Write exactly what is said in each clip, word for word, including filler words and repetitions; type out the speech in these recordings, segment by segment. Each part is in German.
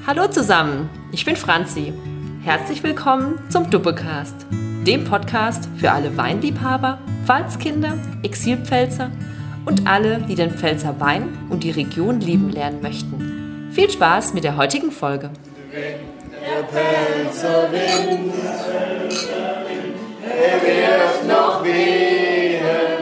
Hallo zusammen, ich bin Franzi. Herzlich willkommen zum Duppecast, dem Podcast für alle Weinliebhaber, Pfalzkinder, Exilpfälzer und alle, die den Pfälzer Wein und die Region lieben lernen möchten. Viel Spaß mit der heutigen Folge. Der Pfälzer Wind, er wird noch wehen.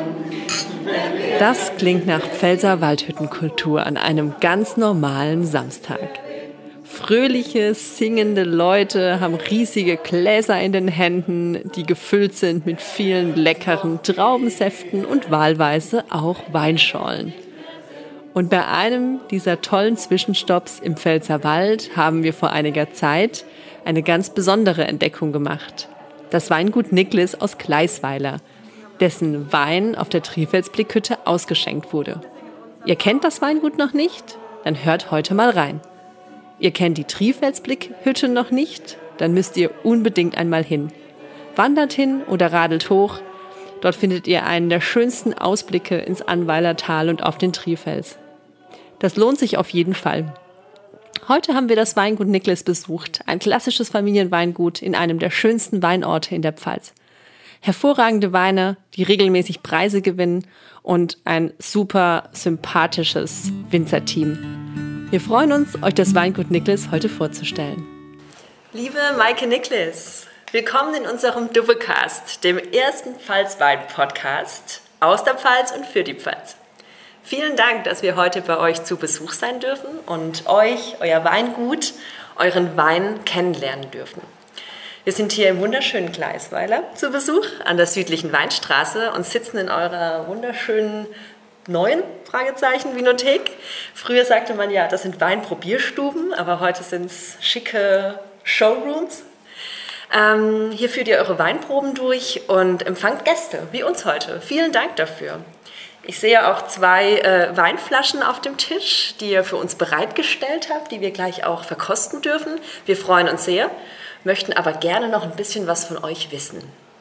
Das klingt nach Pfälzer Waldhüttenkultur an einem ganz normalen Samstag. Fröhliche, singende Leute haben riesige Gläser in den Händen, die gefüllt sind mit vielen leckeren Traubensäften und wahlweise auch Weinschorlen. Und bei einem dieser tollen Zwischenstopps im Pfälzerwald haben wir vor einiger Zeit eine ganz besondere Entdeckung gemacht. Das Weingut Niklis aus Gleisweiler, dessen Wein auf der Trifelsblickhütte ausgeschenkt wurde. Ihr kennt das Weingut noch nicht? Dann hört heute mal rein. Ihr kennt die Trifelsblickhütte noch nicht? Dann müsst ihr unbedingt einmal hin. Wandert hin oder radelt hoch. Dort findet ihr einen der schönsten Ausblicke ins Annweiler Tal und auf den Trifels. Das lohnt sich auf jeden Fall. Heute haben wir das Weingut Niklis besucht, ein klassisches Familienweingut in einem der schönsten Weinorte in der Pfalz. Hervorragende Weine, die regelmäßig Preise gewinnen und ein super sympathisches Winzerteam. Wir freuen uns, euch das Weingut Niklis heute vorzustellen. Liebe Maike Niklis, willkommen in unserem Duppecast, dem ersten Pfalzwein-Podcast aus der Pfalz und für die Pfalz. Vielen Dank, dass wir heute bei euch zu Besuch sein dürfen und euch, euer Weingut, euren Wein kennenlernen dürfen. Wir sind hier im wunderschönen Gleisweiler zu Besuch an der südlichen Weinstraße und sitzen in eurer wunderschönen neuen Fragezeichen Vinothek. Früher sagte man ja, das sind Weinprobierstuben, aber heute sind es schicke Showrooms. Ähm, hier führt ihr eure Weinproben durch und empfangt Gäste, wie uns heute. Vielen Dank dafür. Ich sehe auch zwei äh, Weinflaschen auf dem Tisch, die ihr für uns bereitgestellt habt, die wir gleich auch verkosten dürfen. Wir freuen uns sehr, möchten aber gerne noch ein bisschen was von euch wissen.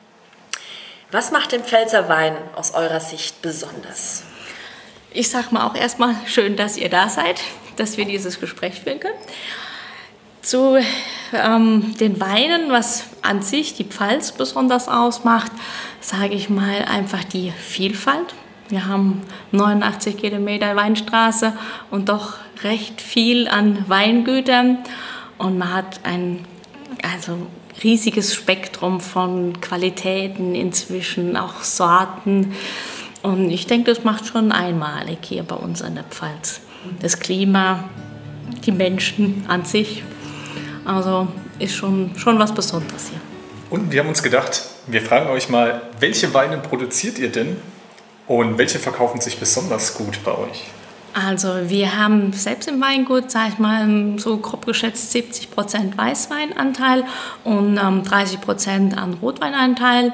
Was macht den Pfälzer Wein aus eurer Sicht besonders? Ich sage mal auch erstmal schön, dass ihr da seid, dass wir dieses Gespräch führen können. Zu ähm, den Weinen, was an sich die Pfalz besonders ausmacht, sage ich mal einfach die Vielfalt. Wir haben neunundachtzig Kilometer Weinstraße und doch recht viel an Weingütern und man hat ein also riesiges Spektrum von Qualitäten inzwischen, auch Sorten. Und ich denke, das macht schon einmalig hier bei uns in der Pfalz. Das Klima, die Menschen an sich, also ist schon, schon was Besonderes hier. Und wir haben uns gedacht, wir fragen euch mal, welche Weine produziert ihr denn und welche verkaufen sich besonders gut bei euch? Also wir haben selbst im Weingut, sage ich mal, so grob geschätzt siebzig Prozent Weißweinanteil und ähm, dreißig Prozent an Rotweinanteil.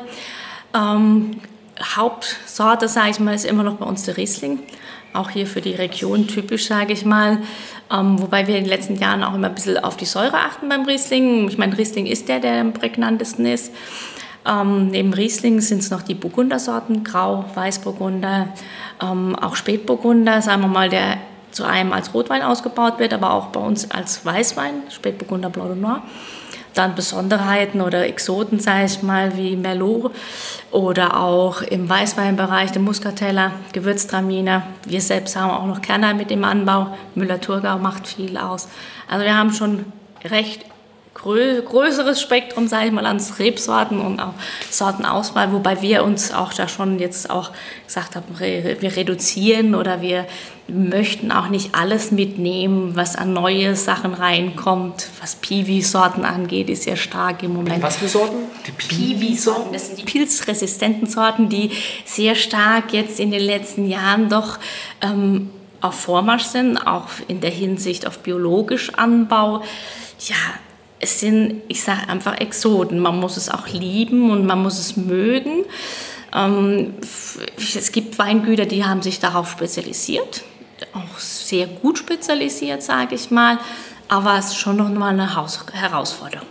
Ähm, Hauptsorte, sage ich mal, ist immer noch bei uns der Riesling. Auch hier für die Region typisch, sage ich mal. Ähm, wobei wir in den letzten Jahren auch immer ein bisschen auf die Säure achten beim Riesling. Ich meine, Riesling ist der, der am prägnantesten ist. Ähm, neben Riesling sind es noch die Burgundersorten, Grau, Weißburgunder, ähm, auch Spätburgunder, sagen wir mal, der zu einem als Rotwein ausgebaut wird, aber auch bei uns als Weißwein, Spätburgunder Blanc de Noir. Dann Besonderheiten oder Exoten, sage ich mal, wie Merlot oder auch im Weißweinbereich der Muscateller, Gewürztraminer. Wir selbst haben auch noch Kerner mit dem Anbau. Müller-Thurgau macht viel aus. Also wir haben schon recht grö- größeres Spektrum, sage ich mal, an Rebsorten und auch Sortenauswahl, wobei wir uns auch da schon jetzt auch gesagt haben, wir reduzieren oder wir möchten auch nicht alles mitnehmen, was an neue Sachen reinkommt. Was Piwi-Sorten angeht, ist sehr stark im Moment. Was für Sorten? Die Piwi-Sorten, das sind die pilzresistenten Sorten, die sehr stark jetzt in den letzten Jahren doch ähm, auf Vormarsch sind, auch in der Hinsicht auf biologisch Anbau. Ja, es sind, ich sage einfach Exoten. Man muss es auch lieben und man muss es mögen. Ähm, es gibt Weingüter, die haben sich darauf spezialisiert. Auch sehr gut spezialisiert, sage ich mal, aber es ist schon noch mal eine Haus- Herausforderung.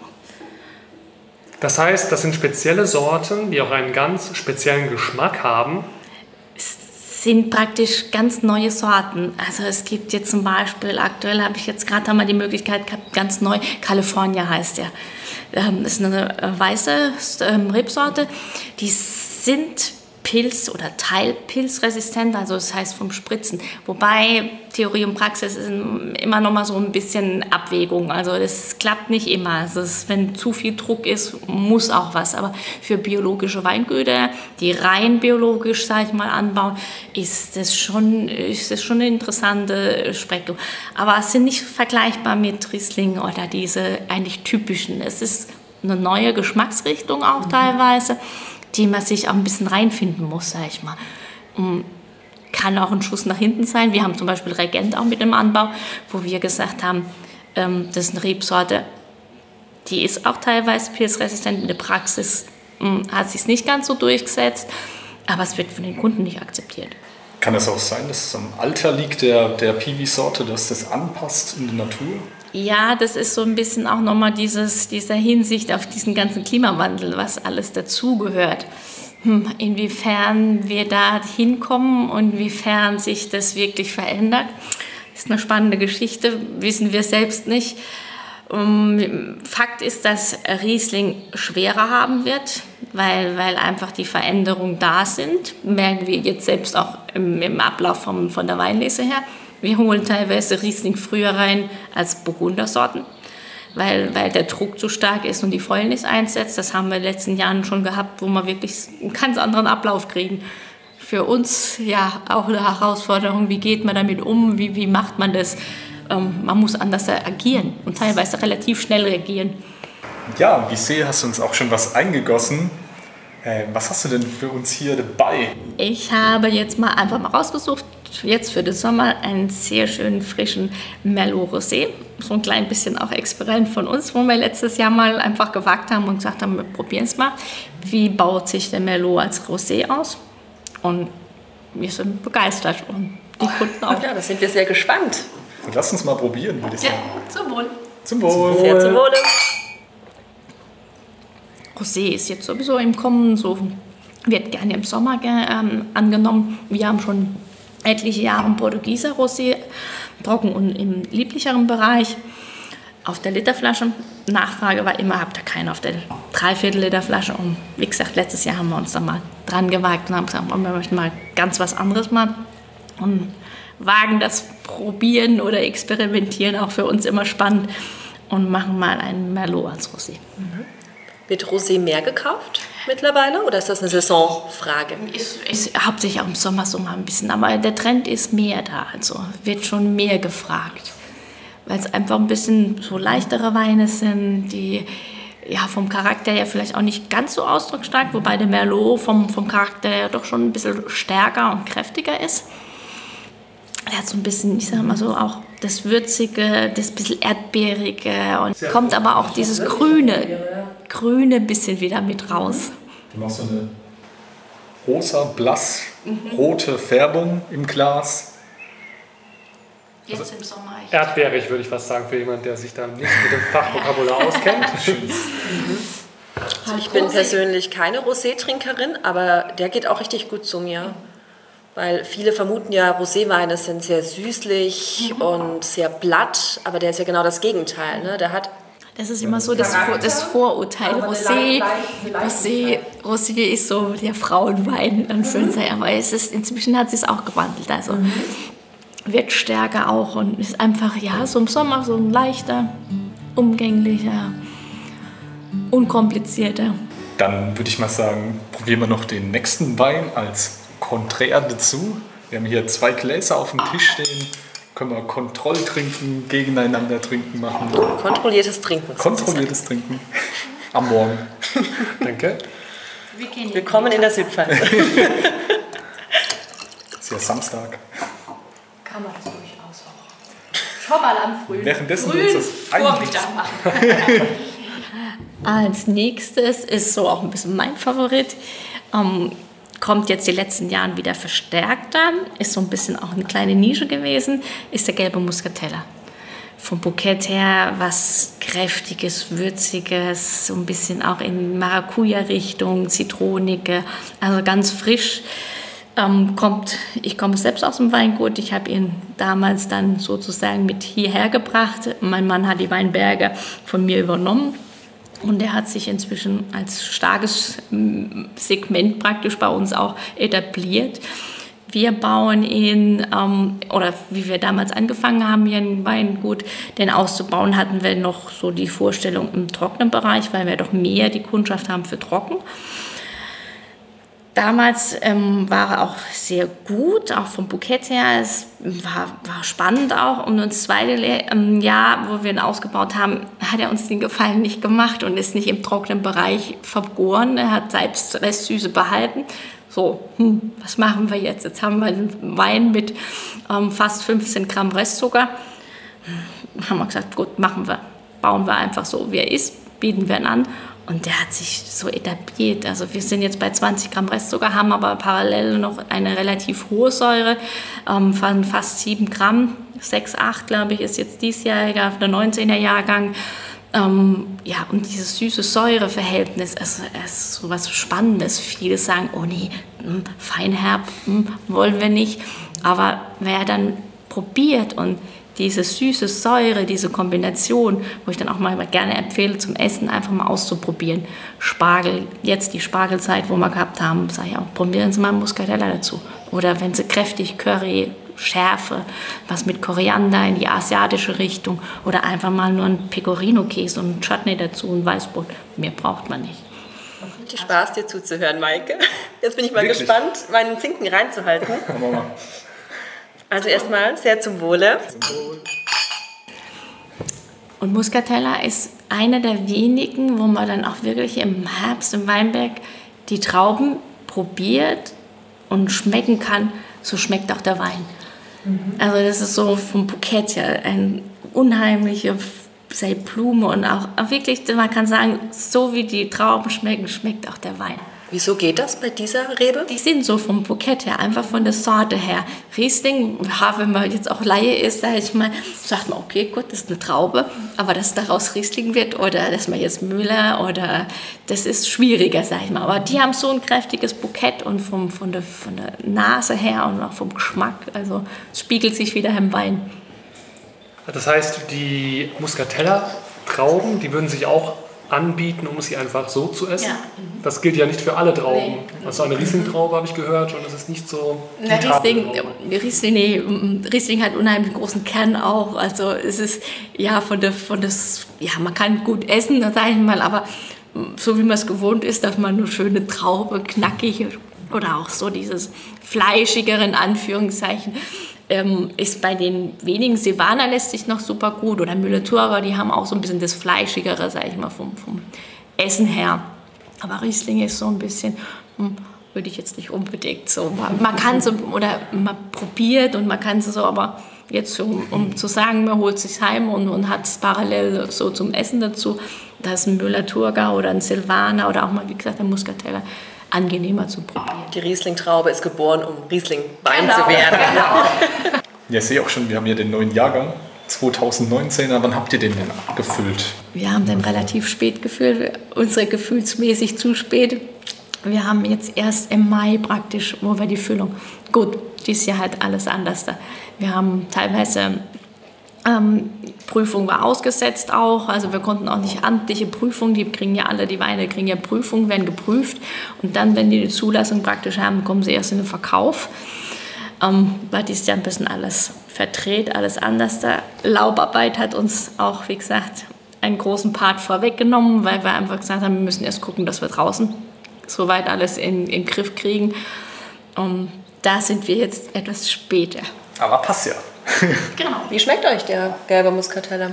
Das heißt, das sind spezielle Sorten, die auch einen ganz speziellen Geschmack haben. sind praktisch ganz neue Sorten. Also es gibt jetzt zum Beispiel, aktuell habe ich jetzt gerade einmal die Möglichkeit gehabt, ganz neu, California heißt der. Ähm, das ist eine weiße ähm, Rebsorte, die sind Pilz- oder teilpilzresistent, also das heißt vom Spritzen. Wobei Theorie und Praxis ist immer noch mal so ein bisschen Abwägung. Also das klappt nicht immer. Also es, wenn zu viel Druck ist, muss auch was. Aber für biologische Weingüter, die rein biologisch, sag ich mal, anbauen, ist das schon, ist das schon eine interessante Spektrum. Aber es sind nicht vergleichbar mit Riesling oder diese eigentlich typischen. Es ist eine neue Geschmacksrichtung auch mhm. teilweise, die man sich auch ein bisschen reinfinden muss, sag ich mal. Und kann auch ein Schuss nach hinten sein. Wir haben zum Beispiel Regent auch mit dem Anbau, wo wir gesagt haben, ähm, das ist eine Rebsorte, die ist auch teilweise pilzresistent. In der Praxis ähm, hat sich es nicht ganz so durchgesetzt, aber es wird von den Kunden nicht akzeptiert. Kann es auch sein, dass es am Alter liegt der, der Piwi-Sorte, dass das anpasst in der Natur? Ja, das ist so ein bisschen auch nochmal dieses, dieser Hinsicht auf diesen ganzen Klimawandel, was alles dazugehört. Hm, inwiefern wir da hinkommen und inwiefern sich das wirklich verändert, ist eine spannende Geschichte, wissen wir selbst nicht. Um, Fakt ist, dass Riesling schwerer haben wird, weil, weil einfach die Veränderungen da sind. Merken wir jetzt selbst auch im, im Ablauf vom, von der Weinlese her. Wir holen teilweise Riesling früher rein als Burgundersorten, weil, weil der Druck zu stark ist und die Fäulnis einsetzt. Das haben wir in den letzten Jahren schon gehabt, wo wir wirklich einen ganz anderen Ablauf kriegen. Für uns ja auch eine Herausforderung, wie geht man damit um, wie, wie macht man das? Ähm, man muss anders agieren und teilweise relativ schnell reagieren. Ja, wie ich sehe, hast du uns auch schon was eingegossen. Äh, was hast du denn für uns hier dabei? Ich habe jetzt mal einfach mal rausgesucht, jetzt für den Sommer einen sehr schönen frischen Merlot Rosé. So ein klein bisschen auch Experiment von uns, wo wir letztes Jahr mal einfach gewagt haben und gesagt haben, wir probieren es mal. Wie baut sich der Merlot als Rosé aus? Und wir sind begeistert und die Kunden auch. Ja, da sind wir sehr gespannt. Und lass uns mal probieren, würde ich sagen. Ja, zum Wohl. Zum Wohl. Sehr zum Wohle. Rosé ist jetzt sowieso im Kommen, so wird gerne im Sommer ge- ähm, angenommen. Wir haben schon etliche Jahre Portugieser Rosé, trocken und im lieblicheren Bereich. Auf der Literflasche. Nachfrage war immer, habt ihr keinen auf der Dreiviertel Liter Flasche. Und wie gesagt, letztes Jahr haben wir uns da mal dran gewagt und haben gesagt, wir möchten mal ganz was anderes machen. Und wagen das Probieren oder Experimentieren auch für uns immer spannend und machen mal einen Merlot als Rosé. Mhm. Wird Rosé mehr gekauft mittlerweile oder ist das eine Saisonfrage? Ist, ist hauptsächlich auch im Sommer so mal ein bisschen, aber der Trend ist mehr da, also wird schon mehr gefragt, weil es einfach ein bisschen so leichtere Weine sind, die ja vom Charakter her vielleicht auch nicht ganz so ausdrucksstark, wobei der Merlot vom, vom Charakter her doch schon ein bisschen stärker und kräftiger ist. Er hat so ein bisschen, ich sag mal so, auch das Würzige, das bisschen Erdbeerige und kommt aber auch dieses Grüne, Grüne bisschen wieder mit raus. Du machst so eine rosa, blass, rote Färbung im Glas. Jetzt also im Sommer. Erdbeerig würde ich fast sagen, für jemanden, der sich da nicht mit dem Fachvokabular auskennt. Also ich bin persönlich keine Rosé-Trinkerin, aber der geht auch richtig gut zu mir. Weil viele vermuten ja, Roséweine sind sehr süßlich mhm. und sehr blatt, aber der ist ja genau das Gegenteil. Ne? Der hat das ist immer so das, Vor- das Vorurteil. Rosé, Rosé, Rosé ist so der Frauenwein, in Anführungszeichen. Aber es ist, inzwischen hat es sich auch gewandelt. Also mhm. wird stärker auch und ist einfach ja so im Sommer so ein leichter, umgänglicher, unkomplizierter. Dann würde ich mal sagen, probieren wir noch den nächsten Wein als Konträr dazu. Wir haben hier zwei Gläser auf dem Tisch stehen. Können wir Kontrolltrinken, gegeneinander trinken machen. Kontrolliertes Trinken. Kontrolliertes Trinken. Am Morgen. Danke. Willkommen in der Südpfalz. Ist ja Samstag. Kann man das durchaus auch. Schon mal am Frühen. Währenddessen Frühen ist das Vormittag machen. Als nächstes ist so auch ein bisschen mein Favorit. Ähm, kommt jetzt die letzten Jahre wieder verstärkter, ist so ein bisschen auch eine kleine Nische gewesen, ist der gelbe Muscatella. Vom Bukett her was Kräftiges, Würziges, so ein bisschen auch in Maracuja-Richtung, Zitronige, also ganz frisch. Ähm, kommt, ich komme selbst aus dem Weingut. Ich habe ihn damals dann sozusagen mit hierher gebracht. Mein Mann hat die Weinberge von mir übernommen und er hat sich inzwischen als starkes Segment praktisch bei uns auch etabliert. Wir bauen ihn, ähm, oder wie wir damals angefangen haben, hier ein Weingut, den auszubauen, hatten wir noch so die Vorstellung im trockenen Bereich, weil wir doch mehr die Kundschaft haben für trocken. Damals ähm, war er auch sehr gut, auch vom Bukett her. Es war, war spannend auch. Und das zweite ähm, Jahr, wo wir ihn ausgebaut haben, hat er uns den Gefallen nicht gemacht und ist nicht im trockenen Bereich vergoren. Er hat selbst Restsüße behalten. So, hm, was machen wir jetzt? Jetzt haben wir einen Wein mit ähm, fast fünfzehn Gramm Restzucker. Hm, haben wir gesagt, gut, machen wir. Bauen wir einfach so, wie er ist, bieten wir ihn an. Und der hat sich so etabliert. Also wir sind jetzt bei zwanzig Gramm Restzucker, haben aber parallel noch eine relativ hohe Säure ähm, von fast sieben Gramm. sechs, acht, glaube ich, ist jetzt diesjähriger, der neunzehner Jahrgang. Ähm, ja, und dieses süße Säure-Verhältnis, also, es ist so was Spannendes. Viele sagen, oh nee, mh, feinherb, mh, wollen wir nicht. Aber wer dann probiert und diese süße Säure, diese Kombination, wo ich dann auch mal gerne empfehle zum Essen, einfach mal auszuprobieren. Spargel, jetzt die Spargelzeit, wo wir gehabt haben, sage ich auch, probieren Sie mal Muscatella dazu. Oder wenn Sie kräftig Curry, Schärfe, was mit Koriander in die asiatische Richtung oder einfach mal nur ein Pecorino-Käse und ein Chutney dazu und Weißbrot. Mehr braucht man nicht. Richtig Spaß, dir zuzuhören, Maike. Jetzt bin ich mal Wirklich? gespannt, meinen Zinken reinzuhalten. Also erstmal sehr zum Wohle. Und Muscatella ist einer der wenigen, wo man dann auch wirklich im Herbst im Weinberg die Trauben probiert und schmecken kann, so schmeckt auch der Wein. Mhm. Also das ist so vom Bukett her ein unheimliche Blume und auch, auch wirklich, man kann sagen, so wie die Trauben schmecken, schmeckt auch der Wein. Wieso geht das bei dieser Rebe? Die sind so vom Bukett her, einfach von der Sorte her. Riesling, ja, wenn man jetzt auch Laie ist, sag ich mal, sagt man, okay, gut, das ist eine Traube, aber dass daraus Riesling wird oder dass man jetzt Müller oder, das ist schwieriger, sag ich mal. Aber die haben so ein kräftiges Bukett und vom, von, der, von der Nase her und auch vom Geschmack, also es spiegelt sich wieder im Wein. Das heißt, die Muscatella-Trauben, die würden sich auch anbieten, um sie einfach so zu essen. Ja. Das gilt ja nicht für alle Trauben. Nee. Also eine Riesling-Traube habe ich gehört und das ist nicht so... Na, Riesling, Riesling, nee, Riesling hat unheimlich großen Kern auch. Also es ist ja von der, von das, ja man kann gut essen, sage ich mal, aber so wie man es gewohnt ist, dass man eine schöne Traube, knackig oder auch so dieses fleischigere in Anführungszeichen, Ähm, ist bei den wenigen, Silvaner lässt sich noch super gut oder Müller-Thurgau, die haben auch so ein bisschen das Fleischigere, sag ich mal, vom, vom Essen her. Aber Riesling ist so ein bisschen, hm, würde ich jetzt nicht unbedingt so. Man kann so, oder man probiert und man kann so, aber jetzt so, um, um zu sagen, man holt sich heim und, und hat es parallel so zum Essen dazu, da ist ein Müller-Thurgau oder ein Silvaner oder auch mal, wie gesagt, ein Muscatella angenehmer zu probieren. Die Riesling-Traube ist geboren, um Riesling-Wein genau, zu werden. Genau. Ja, ich sehe auch schon, wir haben hier den neuen Jahrgang, zweitausendneunzehner. Wann habt ihr den denn gefüllt? Wir haben den relativ spät gefüllt, unsere gefühlsmäßig zu spät. Wir haben jetzt erst im Mai praktisch, wo wir die Füllung, gut, dieses Jahr halt alles anders. Wir haben teilweise, ähm, Prüfung war ausgesetzt auch, also wir konnten auch nicht amtliche Prüfungen, die kriegen ja alle, die Weine kriegen ja Prüfungen, werden geprüft und dann, wenn die die Zulassung praktisch haben, kommen sie erst in den Verkauf. Ähm, war dieses Jahr ein bisschen alles verdreht, alles anders. Der Laubarbeit hat uns auch, wie gesagt, einen großen Part vorweggenommen, weil wir einfach gesagt haben, wir müssen erst gucken, dass wir draußen soweit alles in, in den Griff kriegen. Und da sind wir jetzt etwas später. Aber passt ja. Genau. Wie schmeckt euch der gelbe Muscatella?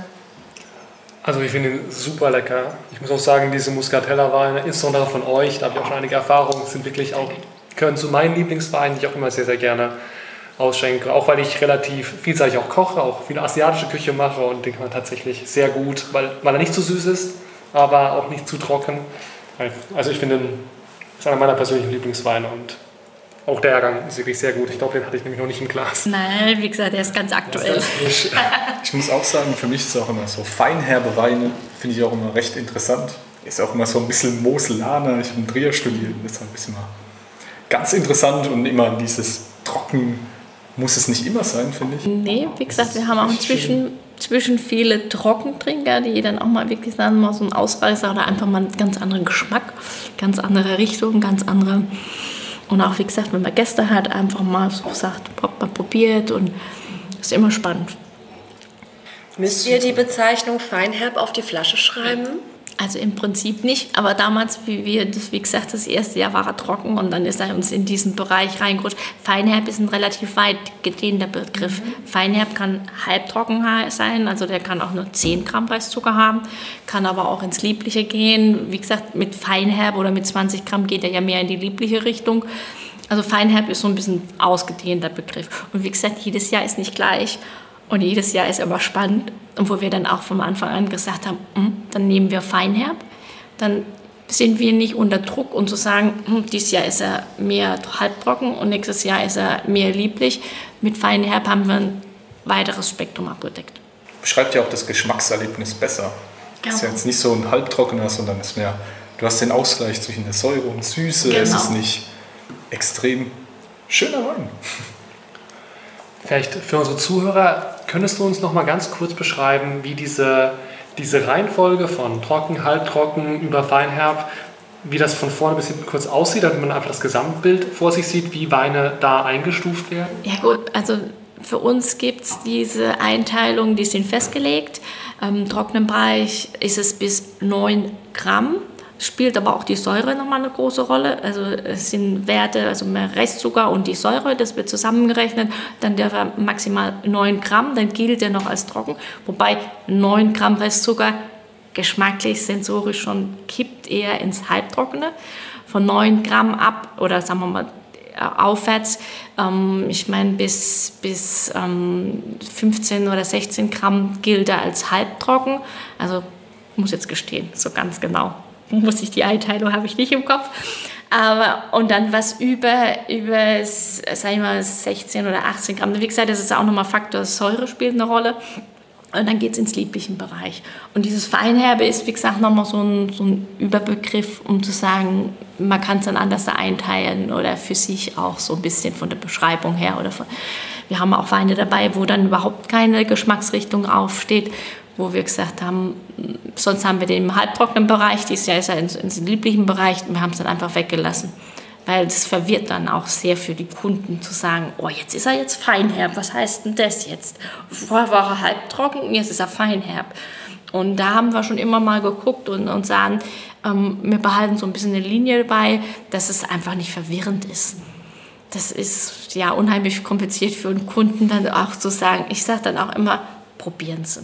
Also ich finde ihn super lecker. Ich muss auch sagen, diese Muscatella-Weine, insbesondere von euch, da habe ich auch schon einige Erfahrungen, sind wirklich auch, gehören zu meinen Lieblingsweinen, die ich auch immer sehr, sehr gerne ausschenke. Auch weil ich relativ vielseitig auch koche, auch viele asiatische Küche mache und den kann man tatsächlich sehr gut, weil, weil er nicht zu süß ist, aber auch nicht zu trocken. Also ich finde, das ist einer meiner persönlichen Lieblingsweine und auch der Jahrgang ist wirklich sehr gut. Ich glaube, den hatte ich nämlich noch nicht im Glas. Nein, wie gesagt, der ist ganz aktuell. Ich, ich muss auch sagen, für mich ist es auch immer so feinherbe Weine, finde ich auch immer recht interessant. Ist auch immer so ein bisschen Moselaner. Ich habe in Trier studiert, deshalb ist immer ganz interessant und immer dieses Trocken muss es nicht immer sein, finde ich. Nee, wie gesagt, wir haben auch inzwischen zwischen viele Trockentrinker, die dann auch mal wirklich sagen, mal so einen Ausreißer oder einfach mal einen ganz anderen Geschmack, ganz andere Richtung, ganz andere. Und auch, wie gesagt, wenn man Gäste hat, einfach mal so sagt, mal probiert und ist immer spannend. Müsst ihr die Bezeichnung Feinherb auf die Flasche schreiben? Also im Prinzip nicht, aber damals, wie wir das, wie gesagt, das erste Jahr war er trocken und dann ist er uns in diesen Bereich reingerutscht. Feinherb ist ein relativ weit gedehnter Begriff. Mhm. Feinherb kann halbtrocken sein, also der kann auch nur zehn Gramm Restzucker haben, kann aber auch ins Liebliche gehen. Wie gesagt, mit Feinherb oder mit zwanzig Gramm geht er ja mehr in die liebliche Richtung. Also Feinherb ist so ein bisschen ausgedehnter Begriff. Und wie gesagt, jedes Jahr ist nicht gleich. Und jedes Jahr ist immer spannend. Und wo wir dann auch von Anfang an gesagt haben, dann nehmen wir Feinherb, dann sind wir nicht unter Druck und zu sagen, dieses Jahr ist er mehr halbtrocken und nächstes Jahr ist er mehr lieblich. Mit Feinherb haben wir ein weiteres Spektrum abgedeckt. Beschreibt ja auch das Geschmackserlebnis besser. Genau. Ist ja jetzt nicht so ein halbtrockener, sondern ist mehr, du hast den Ausgleich zwischen der Säure und Süße. Genau. Es ist nicht extrem schöner Wein. Vielleicht für unsere Zuhörer, könntest du uns noch mal ganz kurz beschreiben, wie diese, diese Reihenfolge von trocken, halbtrocken über Feinherb, wie das von vorne bis hinten kurz aussieht, damit man einfach das Gesamtbild vor sich sieht, wie Weine da eingestuft werden? Ja gut, also für uns gibt es diese Einteilungen, die sind festgelegt. Im trockenen Bereich ist es bis neun Gramm. Spielt aber auch die Säure nochmal eine große Rolle. Also es sind Werte, also mehr Restzucker und die Säure, das wird zusammengerechnet. Dann darf er maximal neun Gramm, dann gilt er noch als trocken. Wobei neun Gramm Restzucker geschmacklich, sensorisch schon kippt eher ins Halbtrockene. Von neun Gramm ab oder sagen wir mal aufwärts, ähm, ich meine bis, bis ähm, fünfzehn oder sechzehn Gramm gilt er als halbtrocken. Also muss jetzt gestehen, so ganz genau. Muss ich die Einteilung, habe ich nicht im Kopf. Aber, und dann was über, über sag ich mal, sechzehn oder achtzehn Gramm. Wie gesagt, das ist auch nochmal Faktor Säure spielt eine Rolle. Und dann geht es ins lieblichen Bereich. Und dieses Feinherbe ist, wie gesagt, nochmal so ein, so ein Überbegriff, um zu sagen, man kann es dann anders einteilen oder für sich auch so ein bisschen von der Beschreibung her. Oder von, wir haben auch Weine dabei, wo dann überhaupt keine Geschmacksrichtung aufsteht, wo wir gesagt haben, sonst haben wir den im halbtrockenen Bereich, dieses Jahr ist er in den lieblichen Bereich, und wir haben es dann einfach weggelassen. Weil das verwirrt dann auch sehr für die Kunden zu sagen, oh, jetzt ist er jetzt Feinherb, was heißt denn das jetzt? Vorher war er halbtrocken, jetzt ist er Feinherb. Und da haben wir schon immer mal geguckt und, und sagen, ähm, wir behalten so ein bisschen eine Linie dabei, dass es einfach nicht verwirrend ist. Das ist ja unheimlich kompliziert für einen Kunden dann auch zu sagen, ich sage dann auch immer, probieren Sie.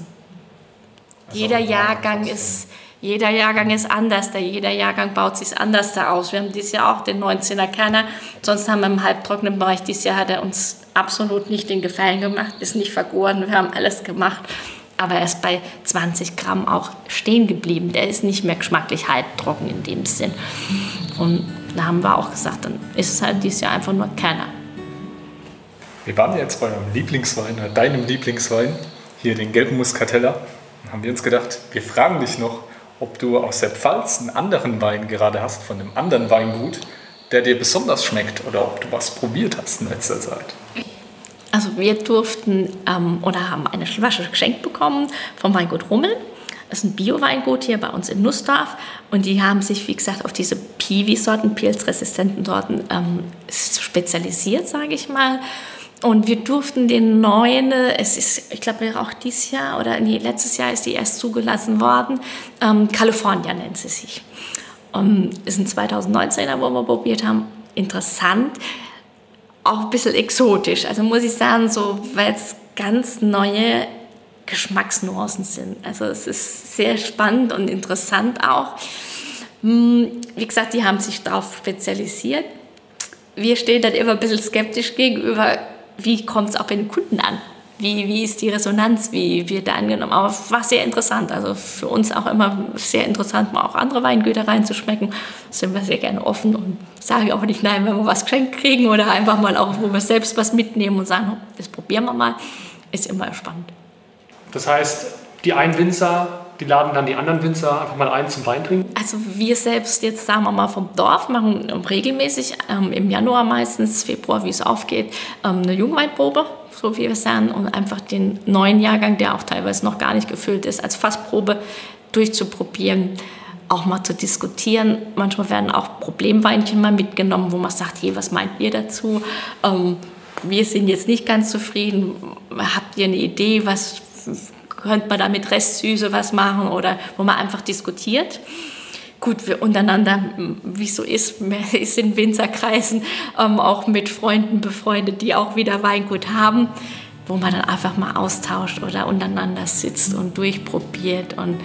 Jeder Jahrgang ist, jeder Jahrgang ist anders, da jeder Jahrgang baut sich anders da aus. Wir haben dieses Jahr auch den neunzehner Kerner, sonst haben wir im halbtrockenen Bereich, dieses Jahr hat er uns absolut nicht den Gefallen gemacht, ist nicht vergoren, wir haben alles gemacht, aber er ist bei zwanzig Gramm auch stehen geblieben. Der ist nicht mehr geschmacklich halbtrocken in dem Sinn. Und da haben wir auch gesagt, dann ist es halt dieses Jahr einfach nur Kerner. Wir waren jetzt bei eurem Lieblingswein, oder deinem Lieblingswein, hier den gelben Muscatella. Haben wir uns gedacht, wir fragen dich noch, ob du aus der Pfalz einen anderen Wein gerade hast, von einem anderen Weingut, der dir besonders schmeckt oder ob du was probiert hast in letzter Zeit. Also wir durften ähm, oder haben eine Flasche geschenkt bekommen vom Weingut Rummel. Das ist ein Bio-Weingut hier bei uns in Nussdorf und die haben sich, wie gesagt, auf diese Piwi-Sorten, pilzresistenten Sorten ähm, spezialisiert, sage ich mal. Und wir durften den neuen, es ist, ich glaube auch dieses Jahr oder nee, letztes Jahr ist die erst zugelassen worden, ähm, California nennt sie sich. Um, ist ein zweitausendneunzehner, wo wir probiert haben, interessant, auch ein bisschen exotisch. Also muss ich sagen, so, weil es ganz neue Geschmacksnuancen sind. Also es ist sehr spannend und interessant auch. Wie gesagt, die haben sich darauf spezialisiert. Wir stehen dann immer ein bisschen skeptisch gegenüber, wie kommt es auch bei den Kunden an? Wie, wie ist die Resonanz? Wie wird da angenommen? Aber es war sehr interessant. Also für uns auch immer sehr interessant, mal auch andere Weingüter reinzuschmecken. Da sind wir sehr gerne offen und sagen auch nicht nein, wenn wir was geschenkt kriegen oder einfach mal auch, wo wir selbst was mitnehmen und sagen, das probieren wir mal. Ist immer spannend. Das heißt, die einen Winzer die laden dann die anderen Winzer einfach mal ein zum Weintrinken? Also wir selbst jetzt, sagen wir mal, vom Dorf machen regelmäßig ähm, im Januar meistens, Februar, wie es aufgeht, ähm, eine Jungweinprobe, so wie wir sagen, und einfach den neuen Jahrgang, der auch teilweise noch gar nicht gefüllt ist, als Fassprobe durchzuprobieren, auch mal zu diskutieren. Manchmal werden auch Problemweinchen mal mitgenommen, wo man sagt, hey, was meint ihr dazu? Ähm, wir sind jetzt nicht ganz zufrieden. Habt ihr eine Idee, was könnte man da mit Restsüße was machen? Oder wo man einfach diskutiert. Gut, wir untereinander, wie es so ist, ist in Winzerkreisen ähm, auch mit Freunden befreundet, die auch wieder Weingut haben, wo man dann einfach mal austauscht oder untereinander sitzt und durchprobiert und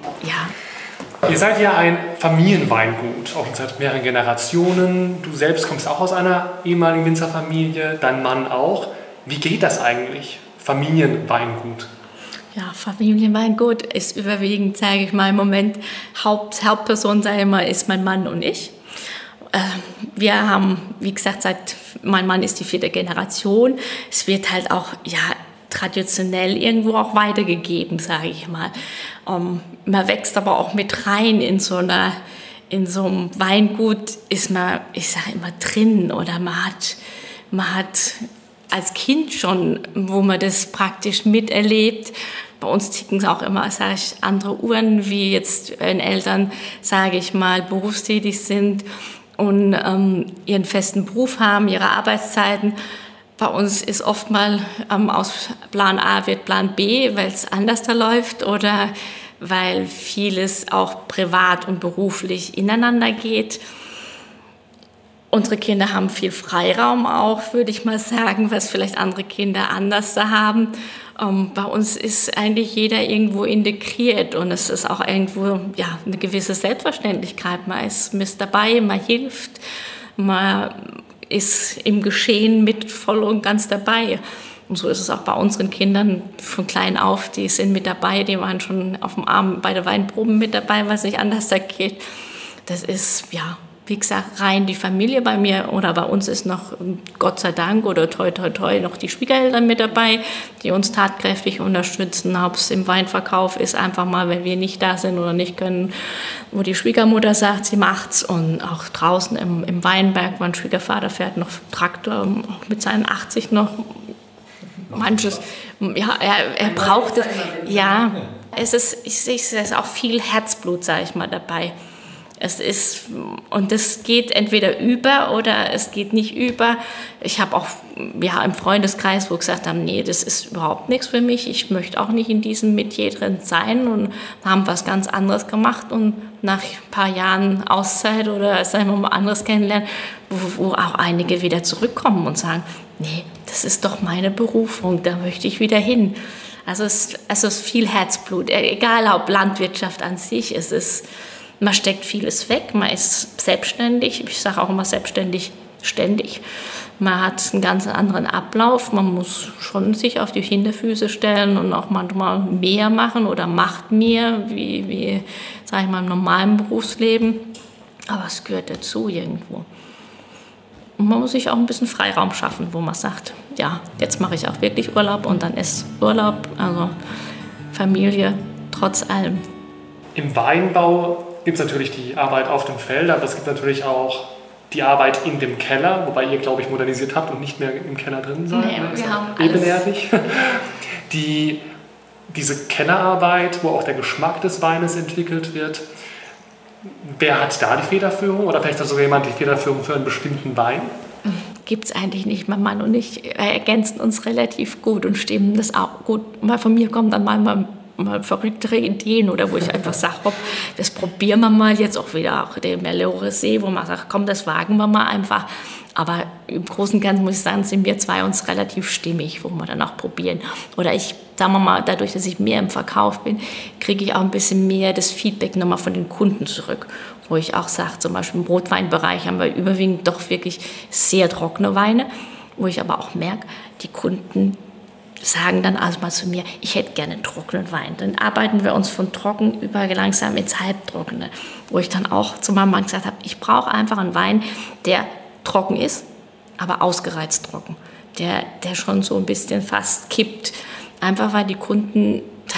ja. Ihr seid ja ein Familienweingut, auch seit mehreren Generationen. Du selbst kommst auch aus einer ehemaligen Winzerfamilie, dein Mann auch. Wie geht das eigentlich, Familienweingut? Ja, Familienweingut ist überwiegend, sage ich mal, im Moment Haupt, Hauptperson, sage ich mal, ist mein Mann und ich. Äh, wir haben, wie gesagt, seit mein Mann ist die vierte Generation. Es wird halt auch, ja, traditionell irgendwo auch weitergegeben, sage ich mal. Um, man wächst aber auch mit rein in so einer, in so einem Weingut ist man, ich sage immer, drin oder man hat, man hat als Kind schon, wo man das praktisch miterlebt. Bei uns ticken es auch immer, sage ich, andere Uhren, wie jetzt, wenn Eltern, sage ich mal, berufstätig sind und ähm, ihren festen Beruf haben, ihre Arbeitszeiten. Bei uns ist oft mal ähm, aus Plan A wird Plan B, weil es anders da läuft oder weil vieles auch privat und beruflich ineinander geht. Unsere Kinder haben viel Freiraum auch, würde ich mal sagen, was vielleicht andere Kinder anders da haben. Ähm, bei uns ist eigentlich jeder irgendwo integriert und es ist auch irgendwo ja, eine gewisse Selbstverständlichkeit. Man ist mit dabei, man hilft, man ist im Geschehen mit voll und ganz dabei. Und so ist es auch bei unseren Kindern von klein auf. Die sind mit dabei, die waren schon auf dem Arm bei der Weinproben mit dabei, was nicht anders da geht. Das ist, ja, wie gesagt, rein die Familie bei mir oder bei uns ist noch, Gott sei Dank oder toi, toi, toi, noch die Schwiegereltern mit dabei, die uns tatkräftig unterstützen. Ob es im Weinverkauf ist, einfach mal, wenn wir nicht da sind oder nicht können, wo die Schwiegermutter sagt, sie macht's. Und auch draußen im, im Weinberg, mein Schwiegervater fährt noch Traktor, auch mit seinen achtzig noch manches. Ja, er, er braucht es. Ja, es ist, ich sehe es ist auch viel Herzblut, sage ich mal, dabei. Es ist, und das geht entweder über oder es geht nicht über. Ich habe auch ja, im Freundeskreis, wo gesagt haben, nee, das ist überhaupt nichts für mich. Ich möchte auch nicht in diesem Metier drin sein und haben was ganz anderes gemacht. Und nach ein paar Jahren Auszeit oder sagen wir mal anderes kennenlernen, wo, wo auch einige wieder zurückkommen und sagen, nee, das ist doch meine Berufung, da möchte ich wieder hin. Also es, also es ist viel Herzblut, egal ob Landwirtschaft an sich, es ist, man steckt vieles weg, man ist selbstständig, ich sage auch immer selbstständig, ständig. Man hat einen ganz anderen Ablauf, man muss schon sich auf die Hinterfüße stellen und auch manchmal mehr machen oder macht mehr, wie, wie sage ich mal, im normalen Berufsleben. Aber es gehört dazu irgendwo. Und man muss sich auch ein bisschen Freiraum schaffen, wo man sagt, ja, jetzt mache ich auch wirklich Urlaub und dann ist Urlaub, also Familie, trotz allem. Im Weinbau gibt es natürlich die Arbeit auf dem Feld, aber es gibt natürlich auch die Arbeit in dem Keller, wobei ihr, glaube ich, modernisiert habt und nicht mehr im Keller drin seid. Nee, wir haben ebenerdig. Die, diese Kellerarbeit, wo auch der Geschmack des Weines entwickelt wird, wer hat da die Federführung oder vielleicht hat sogar jemand die Federführung für einen bestimmten Wein? Gibt es eigentlich nicht. Mein Mann und ich ergänzen uns relativ gut und stimmen das auch gut. Mal von mir kommt dann manchmal mal verrücktere Ideen oder wo ich einfach sage, hopp, das probieren wir mal jetzt auch wieder, auch den Merlot Rosé, wo man sagt, komm, das wagen wir mal einfach. Aber im Großen und Ganzen muss ich sagen, sind wir zwei uns relativ stimmig, wo wir dann auch probieren. Oder ich, sagen wir mal, dadurch, dass ich mehr im Verkauf bin, kriege ich auch ein bisschen mehr das Feedback nochmal von den Kunden zurück. Wo ich auch sage, zum Beispiel im Rotweinbereich haben wir überwiegend doch wirklich sehr trockene Weine, wo ich aber auch merke, die Kunden sagen dann also mal zu mir, ich hätte gerne einen trockenen Wein. Dann arbeiten wir uns von trocken über langsam ins Halbtrockene. Wo ich dann auch zu meinem Mann gesagt habe, ich brauche einfach einen Wein, der trocken ist, aber ausgereizt trocken. Der, der schon so ein bisschen fast kippt. Einfach weil die Kunden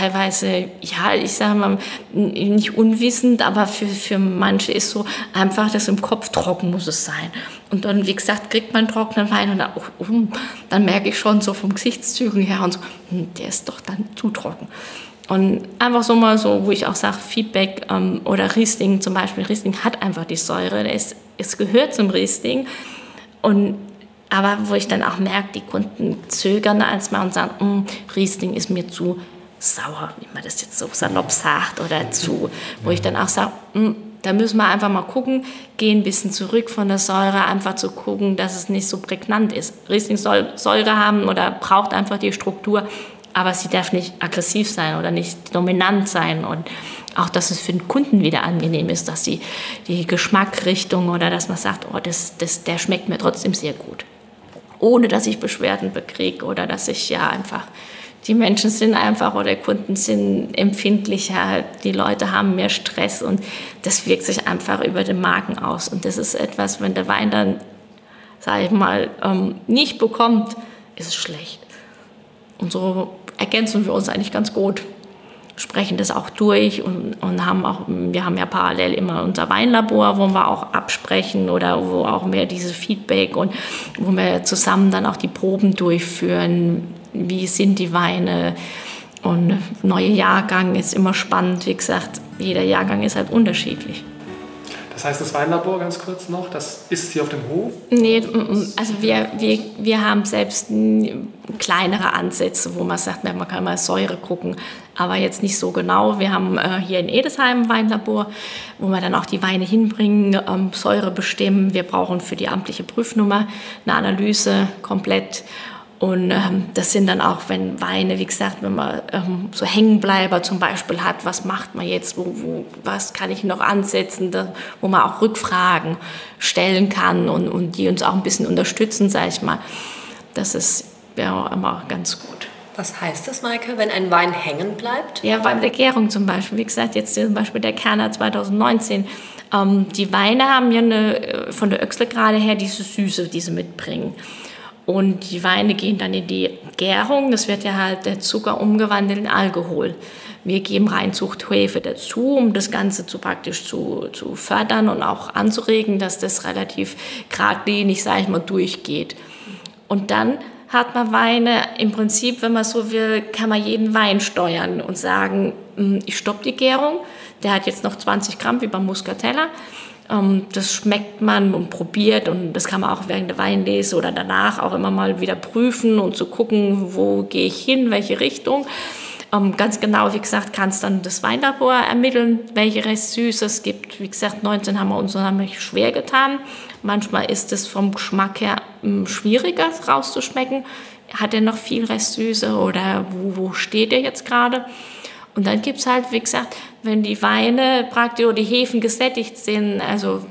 teilweise, ja, ich sage mal, nicht unwissend, aber für, für manche ist so einfach, dass im Kopf trocken muss es sein. Und dann, wie gesagt, kriegt man trockenen Wein und dann, oh, oh, dann merke ich schon so vom Gesichtszügen her und so, der ist doch dann zu trocken. Und einfach so mal so, wo ich auch sage, Feedback ähm, oder Riesling zum Beispiel, Riesling hat einfach die Säure, es, es gehört zum Riesling. Und, aber wo ich dann auch merke, die Kunden zögern als mal und sagen, Riesling ist mir zu sauer, wie man das jetzt so salopp sagt, oder zu, wo ich dann auch sage, da müssen wir einfach mal gucken, gehen ein bisschen zurück von der Säure, einfach zu gucken, dass es nicht so prägnant ist. Riesling soll Säure haben oder braucht einfach die Struktur, aber sie darf nicht aggressiv sein oder nicht dominant sein und auch, dass es für den Kunden wieder angenehm ist, dass die, die Geschmackrichtung oder dass man sagt, oh, das, das, der schmeckt mir trotzdem sehr gut. Ohne, dass ich Beschwerden bekriege oder dass ich ja einfach, die Menschen sind einfach oder Kunden sind empfindlicher, die Leute haben mehr Stress und das wirkt sich einfach über den Magen aus. Und das ist etwas, wenn der Wein dann, sage ich mal, nicht bekommt, ist es schlecht. Und so ergänzen wir uns eigentlich ganz gut, sprechen das auch durch und, und haben auch, wir haben ja parallel immer unser Weinlabor, wo wir auch absprechen oder wo auch mehr dieses Feedback und wo wir zusammen dann auch die Proben durchführen, wie sind die Weine und neue Jahrgang ist immer spannend, wie gesagt, jeder Jahrgang ist halt unterschiedlich. Das heißt, das Weinlabor, ganz kurz noch, das ist hier auf dem Hof? Nee, also wir, wir, wir haben selbst kleinere Ansätze, wo man sagt, man kann mal Säure gucken, aber jetzt nicht so genau. Wir haben äh, hier in Edesheim ein Weinlabor, wo wir dann auch die Weine hinbringen, ähm, Säure bestimmen. Wir brauchen für die amtliche Prüfnummer eine Analyse komplett. Und ähm, das sind dann auch, wenn Weine, wie gesagt, wenn man ähm, so Hängenbleiber zum Beispiel hat, was macht man jetzt, wo, wo, was kann ich noch ansetzen, da, wo man auch Rückfragen stellen kann und, und die uns auch ein bisschen unterstützen, sage ich mal. Das ist ja immer ganz gut. Was heißt das, Maike, wenn ein Wein hängen bleibt? Ja, bei der Gärung zum Beispiel, wie gesagt, jetzt zum Beispiel der Kerner zwanzig neunzehn. Ähm, die Weine haben ja eine, von der Öchsle gerade her diese Süße, die sie mitbringen. Und die Weine gehen dann in die Gärung, das wird ja halt der Zucker umgewandelt in Alkohol. Wir geben Reinzuchthefe dazu, um das Ganze zu praktisch zu, zu fördern und auch anzuregen, dass das relativ geradlinig, sage ich mal, durchgeht. Und dann hat man Weine, im Prinzip, wenn man so will, kann man jeden Wein steuern und sagen, ich stoppe die Gärung, der hat jetzt noch zwanzig Gramm wie beim Muscatella. Das schmeckt man und probiert und das kann man auch während der Weinlese oder danach auch immer mal wieder prüfen und zu gucken, wo gehe ich hin, welche Richtung. Ganz genau, wie gesagt, kann es dann das Weinlabor ermitteln, welche Restsüße es gibt. Wie gesagt, neunzehn haben wir uns unheimlich schwer getan. Manchmal ist es vom Geschmack her schwieriger rauszuschmecken. Hat er noch viel Restsüße oder wo, wo steht er jetzt gerade? Und dann gibt es halt, wie gesagt, wenn die Weine praktisch oder die Hefen gesättigt sind, also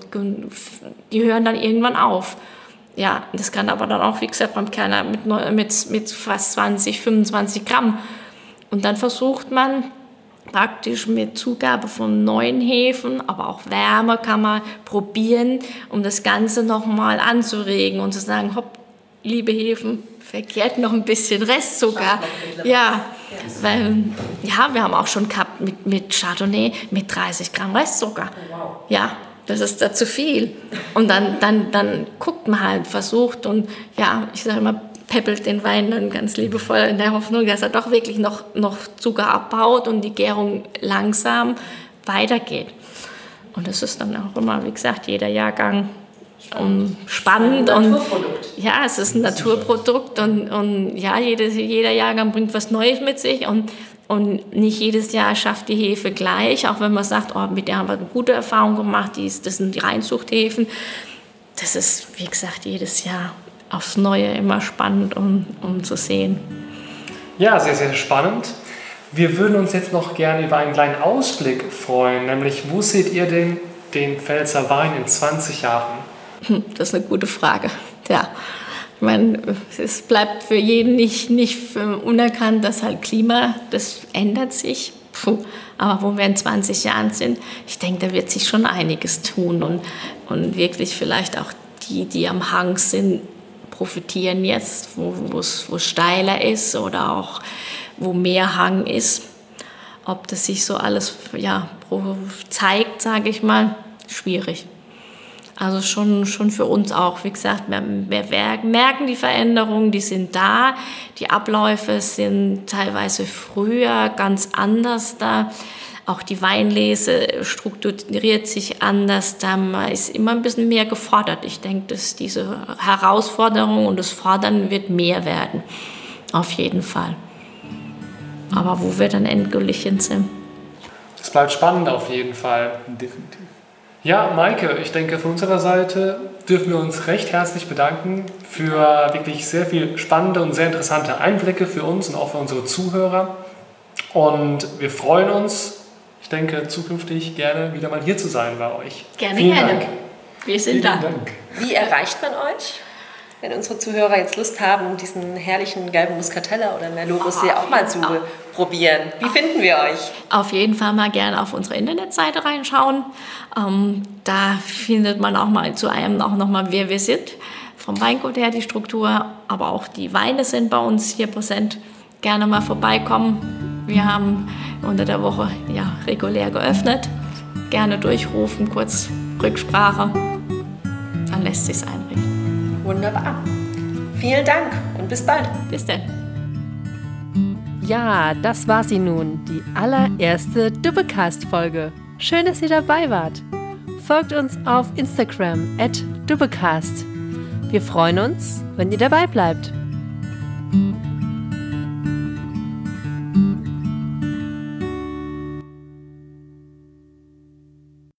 die hören dann irgendwann auf. Ja, das kann aber dann auch, wie gesagt, beim Kerner mit, mit, mit fast zwanzig, fünfundzwanzig Gramm. Und dann versucht man praktisch mit Zugabe von neuen Hefen, aber auch Wärme kann man probieren, um das Ganze nochmal anzuregen und zu sagen, hopp, liebe Hefen, verkehrt noch ein bisschen Restzucker. Ja, weil, ja, wir haben auch schon gehabt mit, mit Chardonnay mit dreißig Gramm Restzucker. Ja, das ist da zu viel. Und dann, dann, dann guckt man halt, versucht und ja, ich sage immer, peppelt den Wein dann ganz liebevoll in der Hoffnung, dass er doch wirklich noch, noch Zucker abbaut und die Gärung langsam weitergeht. Und das ist dann auch immer, wie gesagt, jeder Jahrgang um, spannend. Ein und ja, es ist ein Naturprodukt und, und ja, jedes, jeder Jahrgang bringt was Neues mit sich und, und nicht jedes Jahr schafft die Hefe gleich, auch wenn man sagt, oh, mit der haben wir eine gute Erfahrung gemacht, die ist, das sind die Reinzuchthefen. Das ist, wie gesagt, jedes Jahr aufs Neue immer spannend, um, um zu sehen. Ja, sehr, sehr spannend. Wir würden uns jetzt noch gerne über einen kleinen Ausblick freuen, nämlich wo seht ihr denn den Pfälzer Wein in zwanzig Jahren? Das ist eine gute Frage. Ja, ich meine, es bleibt für jeden nicht, nicht unerkannt, dass halt Klima, das ändert sich. Puh. Aber wo wir in zwanzig Jahren sind, ich denke, da wird sich schon einiges tun und, und wirklich vielleicht auch die, die am Hang sind, profitieren jetzt, wo es steiler ist oder auch wo mehr Hang ist. ob das sich so alles ja, zeigt, sage ich mal, schwierig. Also schon, schon für uns auch, wie gesagt, wir, wir merken die Veränderungen, die sind da, die Abläufe sind teilweise früher ganz anders da. Auch die Weinlese strukturiert sich anders, da ist immer ein bisschen mehr gefordert. Ich denke, dass diese Herausforderung und das Fordern wird mehr werden, auf jeden Fall. Aber wo wir dann endgültig hin sind. Es bleibt spannend auf jeden Fall. Definitiv. Ja, Maike, ich denke, von unserer Seite dürfen wir uns recht herzlich bedanken für wirklich sehr viel spannende und sehr interessante Einblicke für uns und auch für unsere Zuhörer. Und wir freuen uns, ich denke, zukünftig gerne wieder mal hier zu sein bei euch. Gerne, Vielen gerne. Dank. Wir sind Vielen da. Dank. Wie erreicht man euch? Wenn unsere Zuhörer jetzt Lust haben, diesen herrlichen gelben Muscatella oder Merlot Rosé auch mal zu probieren. Wie finden wir euch? Auf jeden Fall mal gerne auf unsere Internetseite reinschauen. Ähm, da findet man auch mal zu einem auch nochmal, wer wir sind. Vom Weingut her die Struktur, aber auch die Weine sind bei uns hier präsent. Gerne mal vorbeikommen. Wir haben unter der Woche ja, regulär geöffnet. Gerne durchrufen, kurz Rücksprache. Dann lässt sich's einrichten. Wunderbar. Vielen Dank und bis bald. Bis dann. Ja, das war sie nun, die allererste Dubbecast-Folge. Schön, dass ihr dabei wart. Folgt uns auf Instagram at dubbecast. Wir freuen uns, wenn ihr dabei bleibt.